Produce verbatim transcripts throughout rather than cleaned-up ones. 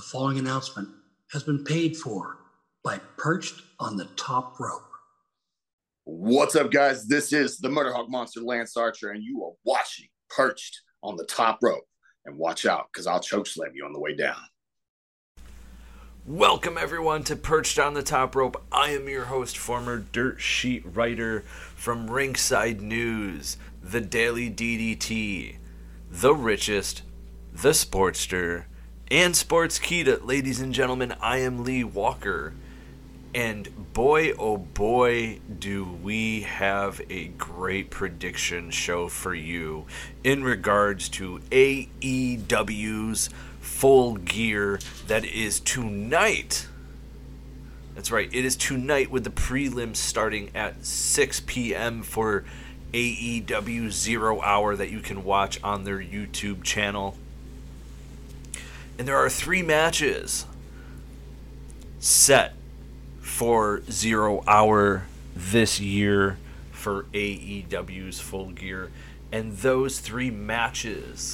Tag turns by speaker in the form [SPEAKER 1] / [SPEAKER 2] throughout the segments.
[SPEAKER 1] The following announcement has been paid for by Perched on the Top Rope.
[SPEAKER 2] What's up, guys? This is the Murderhawk Monster, Lance Archer, and you are watching Perched on the Top Rope. And watch out, because I'll chokeslam you on the way down.
[SPEAKER 3] Welcome, everyone, to Perched on the Top Rope. I am your host, former dirt sheet writer from Ringside News, the Daily D D T, the Richest, the Sportster, and Sportskeeda. Ladies and gentlemen, I am Lee Walker. And boy, oh boy, do we have a great prediction show for you in regards to A E W's Full Gear that is tonight. That's right, it is tonight with the prelims starting at six p.m. for A E W Zero Hour that you can watch on their YouTube channel. And there are three matches set for Zero Hour this year for A E W's Full Gear. And those three matches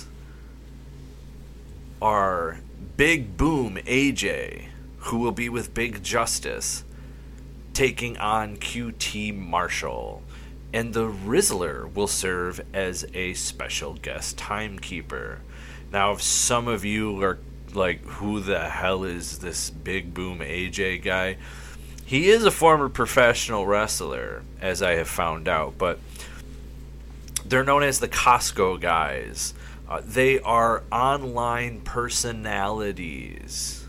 [SPEAKER 3] are Big Boom A J, who will be with Big Justice, taking on Q T Marshall. And the Rizzler will serve as a special guest timekeeper. Now, if some of you are like, who the hell is this Big Boom A J guy? He is a former professional wrestler, as I have found out, but they're known as the Costco guys. Uh, they are online personalities.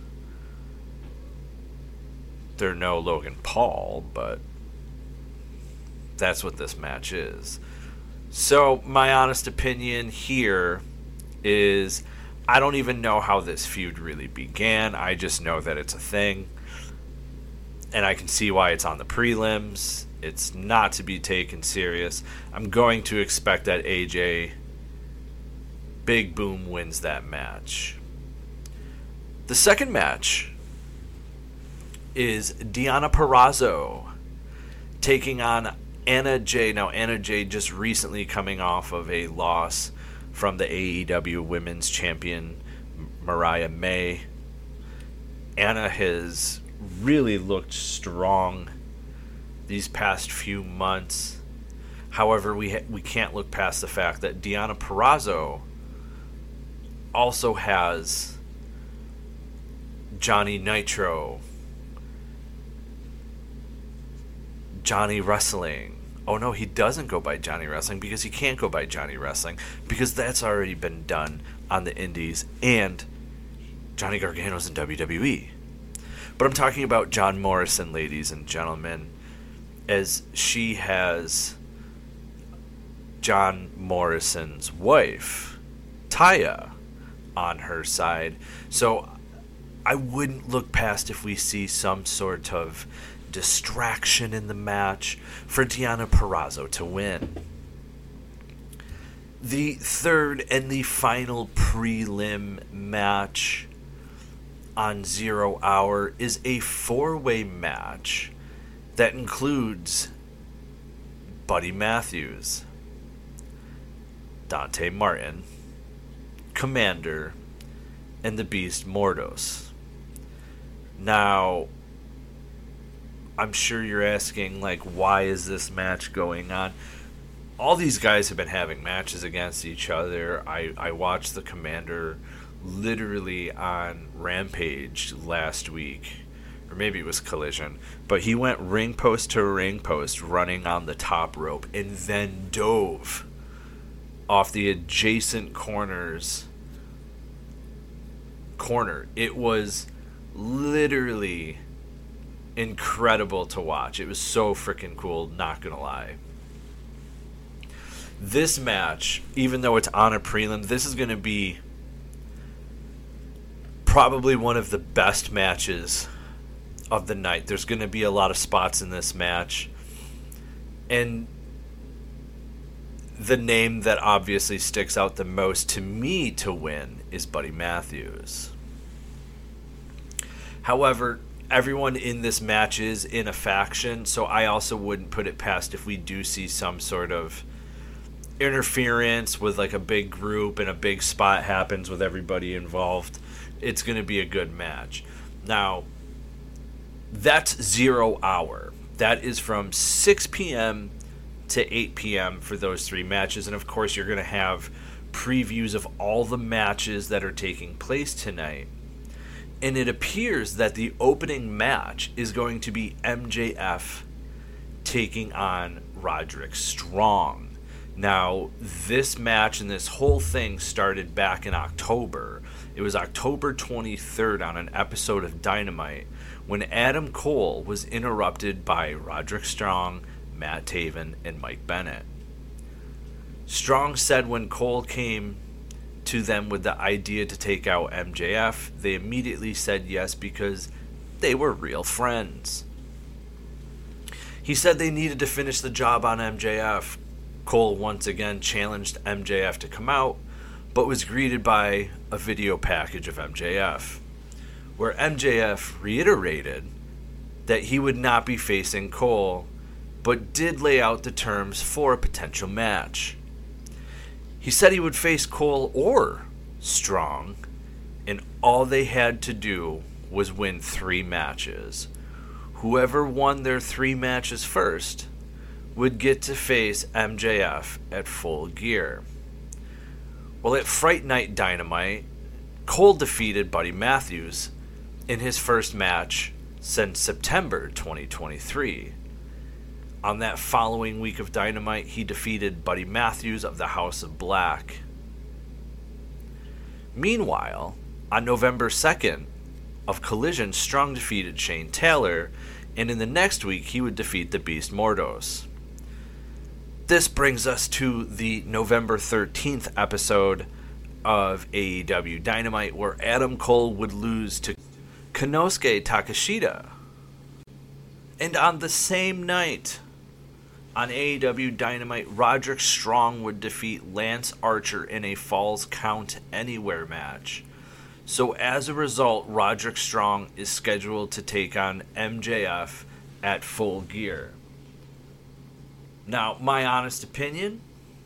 [SPEAKER 3] They're no Logan Paul, but that's what this match is. So, my honest opinion here is I don't even know how this feud really began. I just know that it's a thing. And I can see why it's on the prelims. It's not to be taken serious. I'm going to expect that A J Big Boom wins that match. The second match is Deonna Purrazzo taking on Anna Jay. Now, Anna Jay just recently coming off of a loss from the A E W Women's Champion, Mariah May. Anna has really looked strong these past few months. However, we ha- we can't look past the fact that Deonna Purrazzo also has Johnny Nitro, Johnny Wrestling. Oh no, he doesn't go by Johnny Wrestling because he can't go by Johnny Wrestling because that's already been done on the indies, and Johnny Gargano's in W W E. But I'm talking about John Morrison, ladies and gentlemen, as she has John Morrison's wife, Taya, on her side. So I wouldn't look past if we see some sort of distraction in the match for Deonna Purrazzo to win. The third and the final prelim match on Zero Hour is a four-way match that includes Buddy Matthews, Dante Martin, Commander, and the Beast Mordos. Now, I'm sure you're asking, like, why is this match going on? All these guys have been having matches against each other. I, I watched the Commander literally on Rampage last week, or maybe it was Collision, but he went ring post to ring post running on the top rope and then dove off the adjacent corners corner. It was literally incredible to watch. It was so freaking cool, not gonna lie. This match, even though it's on a prelim, this is gonna be probably one of the best matches of the night. There's going to be a lot of spots in this match. And the name that obviously sticks out the most to me to win is Buddy Matthews. However, everyone in this match is in a faction, so I also wouldn't put it past if we do see some sort of interference with like a big group and a big spot happens with everybody involved. it's going to be a good match. Now, that's zero hour. That is from six p.m. to eight p.m. for those three matches. And of course, you're going to have previews of all the matches that are taking place tonight. And it appears that the opening match is going to be M J F taking on Roderick Strong. Now, this match and this whole thing started back in October. It was October twenty-third on an episode of Dynamite when Adam Cole was interrupted by Roderick Strong, Matt Taven, and Mike Bennett. Strong said when Cole came to them with the idea to take out M J F, they immediately said yes because they were real friends. He said they needed to finish the job on M J F. Cole once again challenged M J F to come out, but was greeted by a video package of M J F, where M J F reiterated that he would not be facing Cole, but did lay out the terms for a potential match. He said he would face Cole or Strong, and all they had to do was win three matches. Whoever won their three matches first would get to face M J F at Full Gear. Well, at Fright Night Dynamite, Cole defeated Buddy Matthews in his first match since September twenty twenty-three. On that following week of Dynamite, he defeated Buddy Matthews of the House of Black. Meanwhile, on November second of Collision, Strong defeated Shane Taylor, and in the next week he would defeat the Beast Mordos. This brings us to the November thirteenth episode of A E W Dynamite, where Adam Cole would lose to Konosuke Takeshita. And on the same night, on A E W Dynamite, Roderick Strong would defeat Lance Archer in a Falls Count Anywhere match. So as a result, Roderick Strong is scheduled to take on M J F at Full Gear. Now, my honest opinion,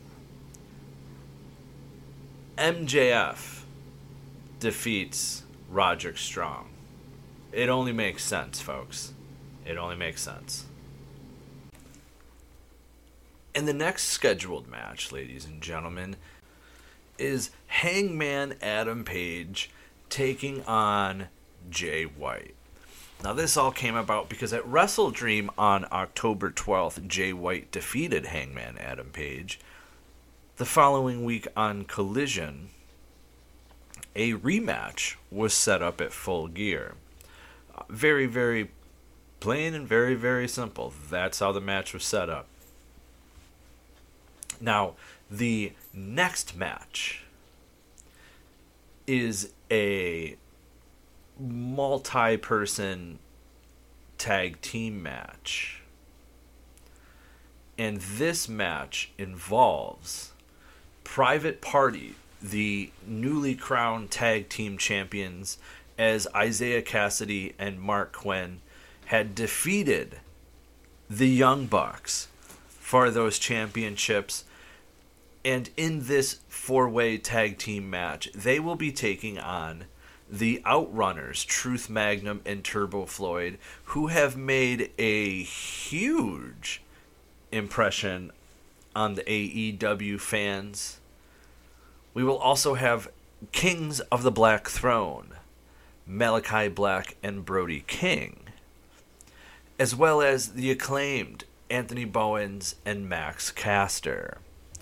[SPEAKER 3] M J F defeats Roderick Strong. It only makes sense, folks. It only makes sense. And the next scheduled match, ladies and gentlemen, is Hangman Adam Page taking on Jay White. Now, this all came about because at Wrestle Dream on October twelfth, Jay White defeated Hangman Adam Page. The following week on Collision, a rematch was set up at Full Gear. Very, very plain and very, very simple. That's how the match was set up. Now, the next match is a multi-person tag team match. And this match involves Private Party, the newly crowned tag team champions, as Isaiah Cassidy and Mark Quinn had defeated the Young Bucks for those championships. And in this four-way tag team match, they will be taking on the Outrunners, Truth Magnum and Turbo Floyd, who have made a huge impression on the A E W fans. We will also have Kings of the Black Throne, Malachi Black and Brody King, as well as the acclaimed Anthony Bowens and Max Caster.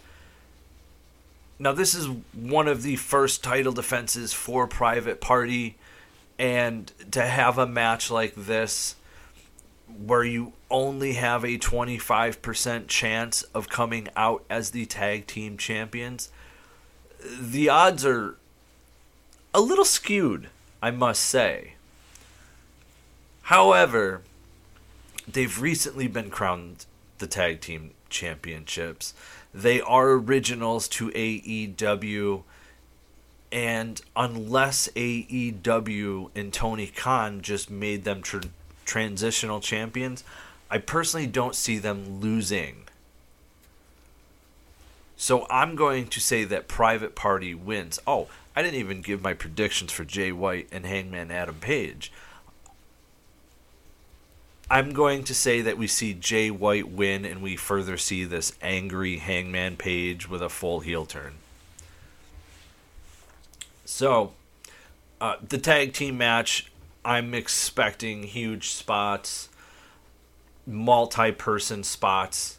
[SPEAKER 3] Now, this is one of the first title defenses for Private Party, and to have a match like this where you only have a twenty-five percent chance of coming out as the tag team champions, the odds are a little skewed, I must say. However, they've recently been crowned the tag team championships. They are originals to A E W, and unless A E W and Tony Khan just made them tr- transitional champions, I personally don't see them losing. So I'm going to say that Private Party wins. Oh, I didn't even give my predictions for Jay White and Hangman Adam Page. I'm going to say that we see Jay White win and we further see this angry Hangman Page with a full heel turn. So, uh, the tag team match, I'm expecting huge spots, multi-person spots.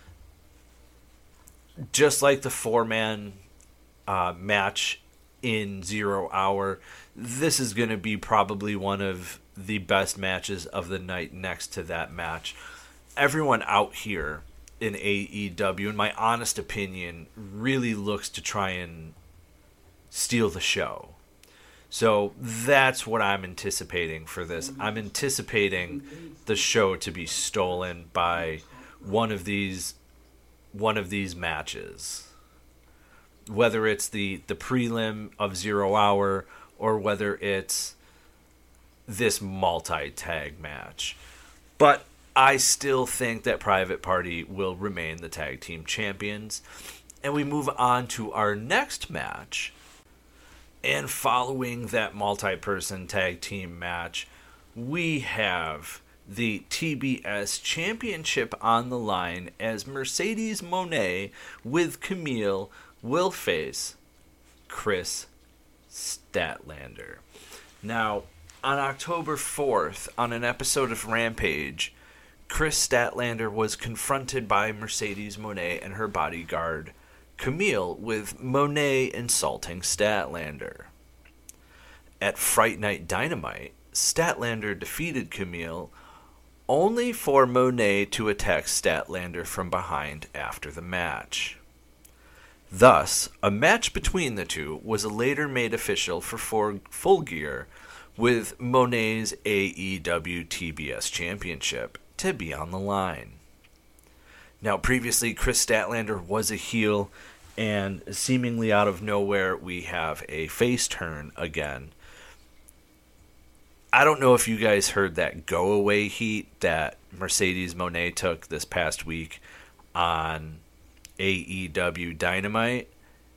[SPEAKER 3] Just like the four-man uh, match in Zero Hour, this is going to be probably one of the best matches of the night next to that match. Everyone out here in A E W, in my honest opinion, really looks to try and steal the show. So that's what I'm anticipating for this. I'm anticipating the show to be stolen by one of these one of these matches. Whether it's the, the prelim of Zero Hour or whether it's this multi-tag match. But I still think that Private Party will remain the tag team champions. And we move on to our next match. And following that multi-person tag team match, we have the T B S Championship on the line as Mercedes Moné with Camille will face Chris Statlander. Now, on October fourth, on an episode of Rampage, Chris Statlander was confronted by Mercedes Moné and her bodyguard, Camille, with Moné insulting Statlander. At Fright Night Dynamite, Statlander defeated Camille, only for Moné to attack Statlander from behind after the match. Thus, a match between the two was later made official for Full Gear, with Moné's A E W T B S Championship to be on the line. Now, previously, Chris Statlander was a heel, and seemingly out of nowhere, we have a face turn again. I don't know if you guys heard that go-away heat that Mercedes Moné took this past week on A E W Dynamite,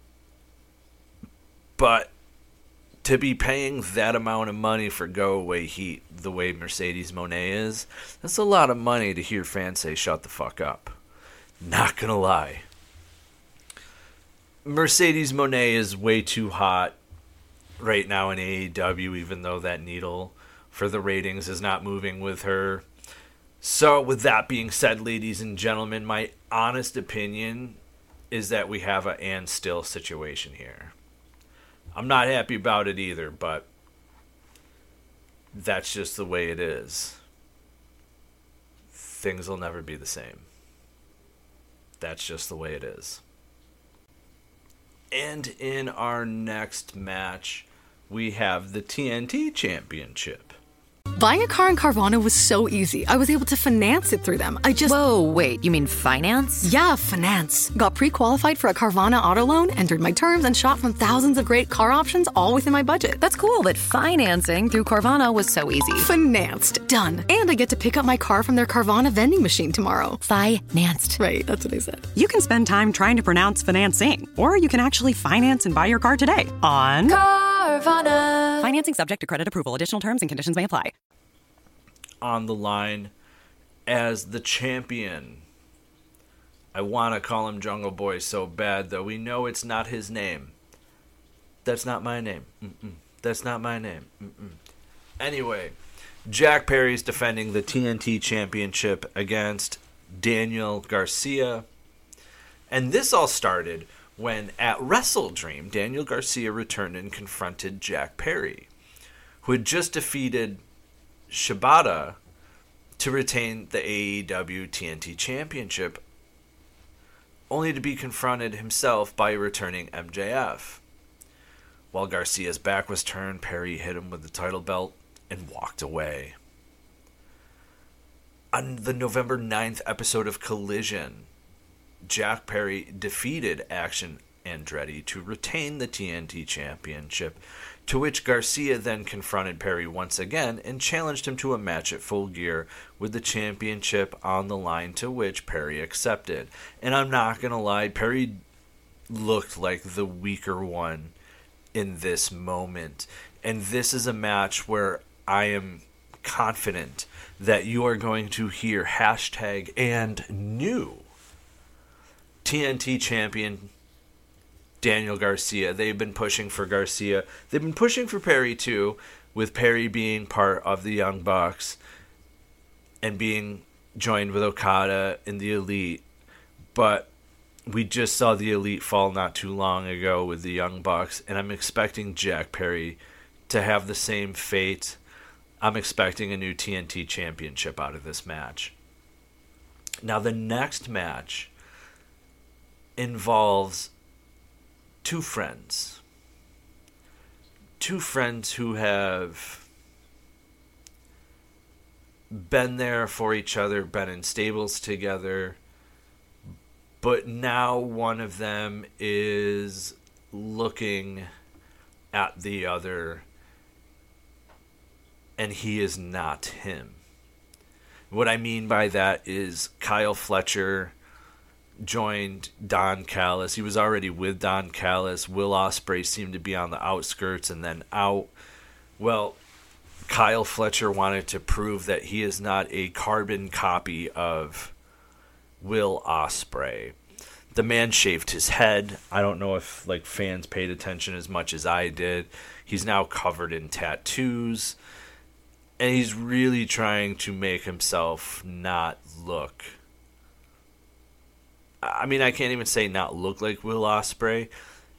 [SPEAKER 3] but to be paying that amount of money for go-away heat the way Mercedes Moné is, that's a lot of money to hear fans say, shut the fuck up. Not gonna lie. Mercedes Moné is way too hot right now in A E W, even though that needle for the ratings is not moving with her. So with that being said, ladies and gentlemen, my honest opinion is that we have a and still situation here. I'm not happy about it either, but that's just the way it is. Things will never be the same. That's just the way it is. And in our next match, we have the T N T Championship.
[SPEAKER 4] Buying a car in Carvana was so easy. I was able to finance it through them. I just...
[SPEAKER 5] Whoa, wait, you mean finance?
[SPEAKER 4] Yeah, finance. Got pre-qualified for a Carvana auto loan, entered my terms, and shot from thousands of great car options all within my budget.
[SPEAKER 5] That's cool, but financing through Carvana was so easy.
[SPEAKER 4] Financed. Done. And I get to pick up my car from their Carvana vending machine tomorrow.
[SPEAKER 5] Financed.
[SPEAKER 4] Right, that's what I said.
[SPEAKER 6] You can spend time trying to pronounce financing, or you can actually finance and buy your car today on
[SPEAKER 5] Carvana.
[SPEAKER 6] Financing subject to credit approval. Additional terms and conditions may apply.
[SPEAKER 3] On the line as the champion. I want to call him Jungle Boy so bad, though we know it's not his name. That's not my name. Mm-mm. That's not my name. Mm-mm. Anyway, Jack Perry's defending the T N T Championship against Daniel Garcia. And this all started when at Wrestle Dream, Daniel Garcia returned and confronted Jack Perry, who had just defeated Shibata to retain the A E W T N T Championship, only to be confronted himself by returning M J F. While Garcia's back was turned, Perry hit him with the title belt and walked away. On the November ninth episode of Collision, Jack Perry defeated Action Andretti to retain the T N T Championship, to which Garcia then confronted Perry once again and challenged him to a match at Full Gear with the championship on the line, to which Perry accepted. And I'm not going to lie, Perry looked like the weaker one in this moment. And this is a match where I am confident that you are going to hear hashtag and new T N T champion Daniel Garcia. They've been pushing for Garcia. They've been pushing for Perry too, with Perry being part of the Young Bucks and being joined with Okada in the Elite. But we just saw the Elite fall not too long ago with the Young Bucks, and I'm expecting Jack Perry to have the same fate. I'm expecting a new T N T championship out of this match. Now, the next match involves two friends. Two friends who have been there for each other, been in stables together, but now one of them is looking at the other, and he is not him. What I mean by that is Kyle Fletcher joined Don Callis. He was already with Don Callis. Will Ospreay seemed to be on the outskirts and then out. Well, Kyle Fletcher wanted to prove that he is not a carbon copy of Will Ospreay. The man shaved his head. I don't know if like fans paid attention as much as I did. He's now covered in tattoos, and he's really trying to make himself not look. I mean, I can't even say not look like Will Ospreay.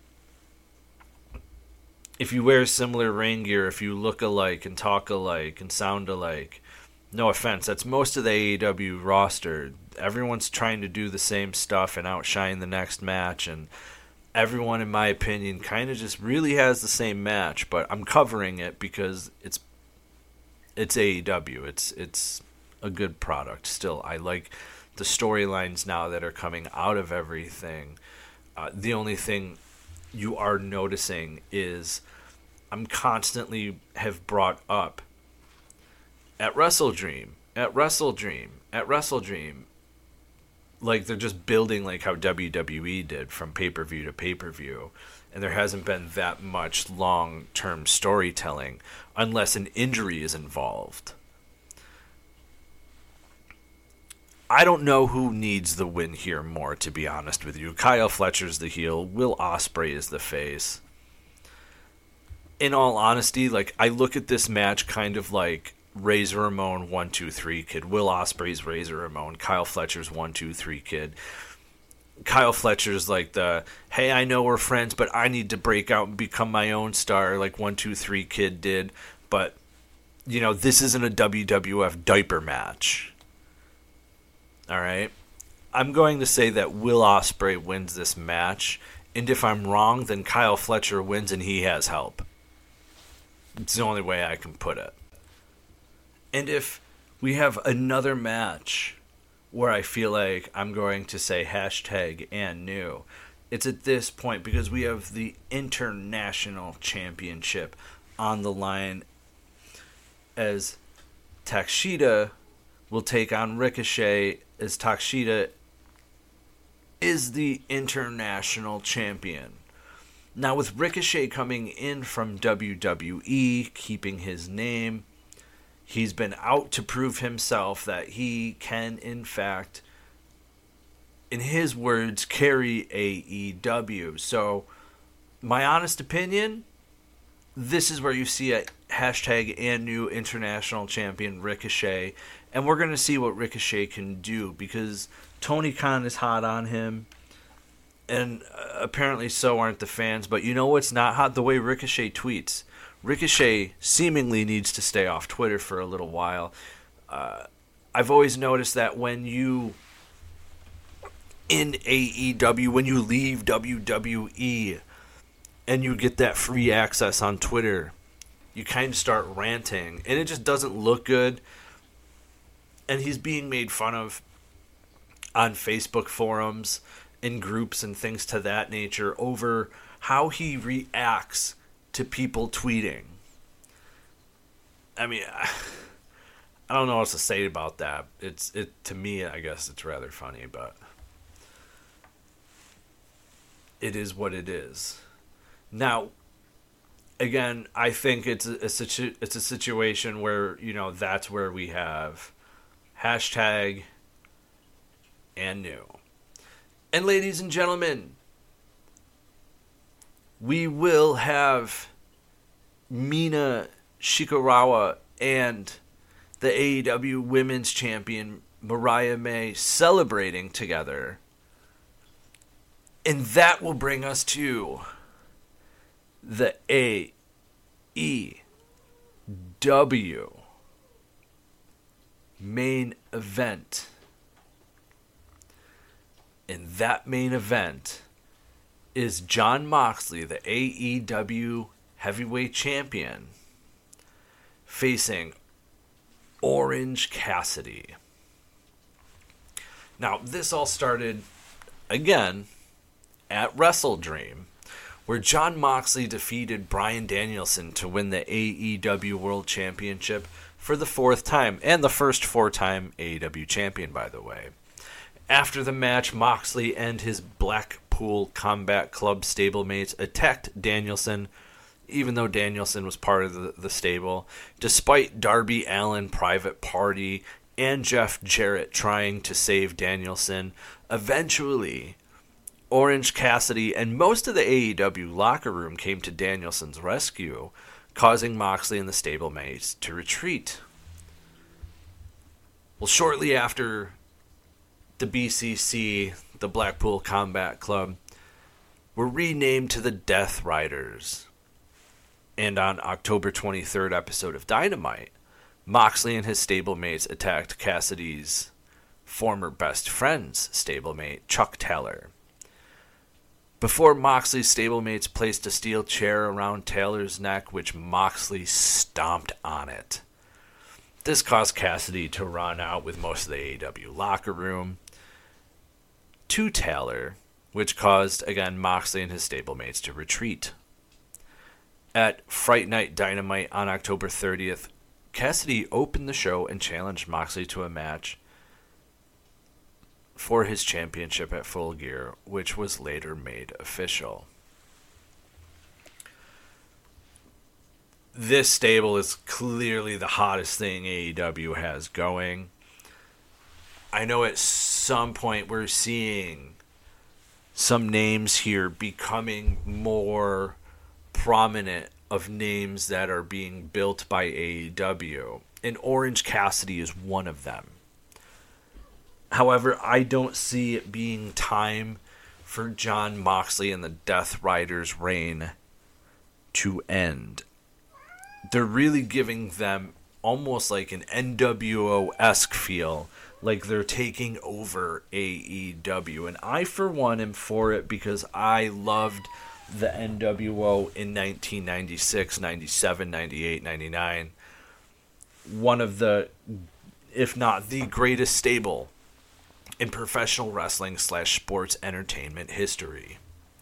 [SPEAKER 3] If you wear similar rain gear, if you look alike and talk alike and sound alike, no offense, that's most of the A E W roster. Everyone's trying to do the same stuff and outshine the next match, and everyone, in my opinion, kind of just really has the same match, but I'm covering it because it's it's A E W. It's it's a good product still. I like the storylines now that are coming out of everything. Uh, the only thing you are noticing is I'm constantly have brought up at Wrestle Dream, at Wrestle Dream, at Wrestle Dream. Like they're just building like how W W E did from pay-per-view to pay-per-view. And there hasn't been that much long-term storytelling unless an injury is involved. I don't know who needs the win here more, to be honest with you. Kyle Fletcher's the heel. Will Ospreay is the face. In all honesty, like I look at this match kind of like Razor Ramon one two three Kid. Will Ospreay's Razor Ramon. Kyle Fletcher's one two three Kid. Kyle Fletcher's like the, hey, I know we're friends, but I need to break out and become my own star like one two three Kid did. But, you know, this isn't a W W F diaper match. All right, I'm going to say that Will Ospreay wins this match, and if I'm wrong, then Kyle Fletcher wins and he has help. It's the only way I can put it. And if we have another match where I feel like I'm going to say hashtag and new, it's at this point because we have the International Championship on the line as Takeshita will take on Ricochet, as Takeshita is the international champion. Now, with Ricochet coming in from W W E, keeping his name, he's been out to prove himself that he can, in fact, in his words, carry A E W. So, my honest opinion, this is where you see a hashtag and new international champion Ricochet. And we're going to see what Ricochet can do because Tony Khan is hot on him. And apparently so aren't the fans. But you know what's not hot? The way Ricochet tweets. Ricochet seemingly needs to stay off Twitter for a little while. Uh, I've always noticed that when you, in A E W, when you leave W W E and you get that free access on Twitter, you kind of start ranting. And it just doesn't look good. And he's being made fun of on Facebook forums, in groups and things to that nature over how he reacts to people tweeting. I mean, I don't know what to say about that. It's it to me, I guess it's rather funny, but it is what it is. Now, again, I think it's a, a situ- it's a situation where, you know, that's where we have hashtag and new. And ladies and gentlemen, we will have Mina Shikarawa and the A E W Women's Champion Mariah May celebrating together. And that will bring us to the A E W main event. And that main event is Jon Moxley, the A E W Heavyweight Champion, facing Orange Cassidy. Now, this all started, again, at Wrestle Dream, where Jon Moxley defeated Bryan Danielson to win the A E W World Championship for the fourth time, and the first four-time A E W champion, by the way. After the match, Moxley and his Blackpool Combat Club stablemates attacked Danielson, even though Danielson was part of the, the stable, despite Darby Allin, Private Party, and Jeff Jarrett trying to save Danielson. Eventually, Orange Cassidy and most of the A E W locker room came to Danielson's rescue, causing Moxley and the stablemates to retreat. Well, shortly after the B C C, the Blackpool Combat Club, were renamed to the Death Riders. And on October twenty-third episode of Dynamite, Moxley and his stablemates attacked Cassidy's former best friend's stablemate, Chuck Taylor. Before Moxley's stablemates placed a steel chair around Taylor's neck, which Moxley stomped on it. This caused Cassidy to run out with most of the A E W locker room to Taylor, which caused, again, Moxley and his stablemates to retreat. At Fright Night Dynamite on October thirtieth, Cassidy opened the show and challenged Moxley to a match for his championship at Full Gear, which was later made official. This stable is clearly the hottest thing A E W has going. I know at some point we're seeing some names here becoming more prominent of names that are being built by A E W, and Orange Cassidy is one of them. However, I don't see it being time for Jon Moxley and the Death Riders' reign to end. They're really giving them almost like an N W O-esque feel, like they're taking over A E W. And I, for one, am for it because I loved the N W O in nineteen ninety-six, ninety-seven, ninety-eight, ninety-nine. One of the, if not the greatest stable in professional wrestling slash sports entertainment history.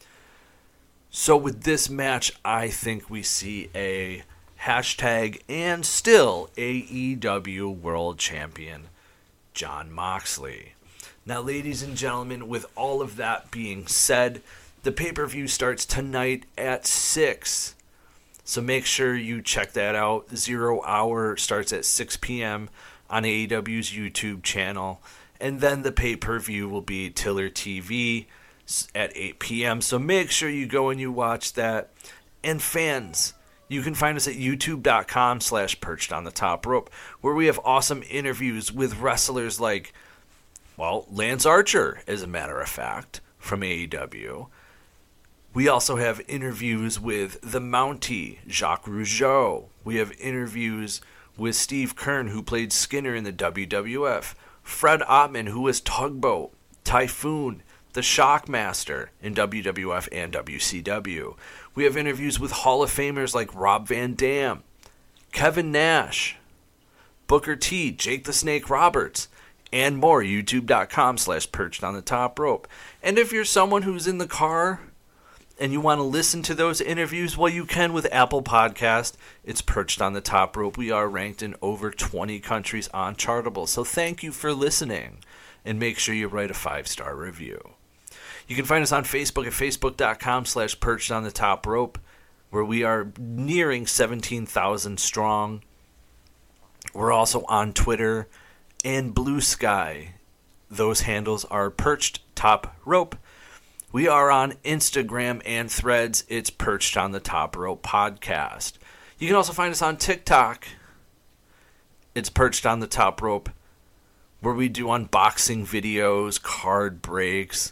[SPEAKER 3] So with this match, I think we see a hashtag and still A E W World Champion Jon Moxley. Now, ladies and gentlemen, with all of that being said, the pay-per-view starts tonight at six. So make sure you check that out. Zero Hour starts at six p.m. on A E W's YouTube channel. And then the pay-per-view will be Tiller T V at eight p.m. So make sure you go and you watch that. And fans, you can find us at youtube.com slash perched on the top rope, where we have awesome interviews with wrestlers like, well, Lance Archer, as a matter of fact, from A E W. We also have interviews with the Mountie, Jacques Rougeau. We have interviews with Steve Kern, who played Skinner in the W W F. Fred Ottman, who was Tugboat. Typhoon, the Shockmaster in W W F and W C W. We have interviews with Hall of Famers like Rob Van Dam, Kevin Nash, Booker T, Jake the Snake Roberts, and more. YouTube.com slash perched on the top rope. And if you're someone who's in the car and you want to listen to those interviews, well, you can with Apple Podcast. It's Perched on the Top Rope. We are ranked in over twenty countries on Chartable. So thank you for listening, and make sure you write a five-star review. You can find us on Facebook at facebook.com slash perched on the top rope, where we are nearing seventeen thousand strong. We're also on Twitter and Blue Sky. Those handles are Perched Top Rope. We are on Instagram and Threads. It's Perched on the Top Rope Podcast. You can also find us on TikTok. It's Perched on the Top Rope, where we do unboxing videos, card breaks.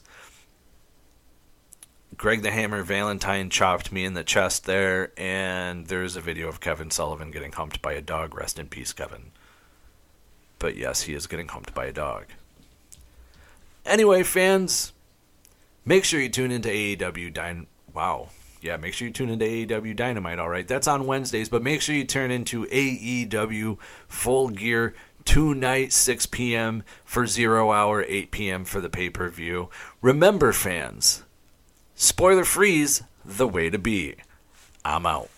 [SPEAKER 3] Greg the Hammer Valentine chopped me in the chest there, and there's a video of Kevin Sullivan getting humped by a dog. Rest in peace, Kevin. But yes, he is getting humped by a dog. Anyway, fans, make sure you tune into A E W Dyn... Wow. Yeah, make sure you tune into A E W Dynamite, all right? That's on Wednesdays, but make sure you turn into A E W Full Gear tonight, six p.m. for Zero Hour, eight p.m. for the pay-per-view. Remember, fans, spoiler free's the way to be. I'm out.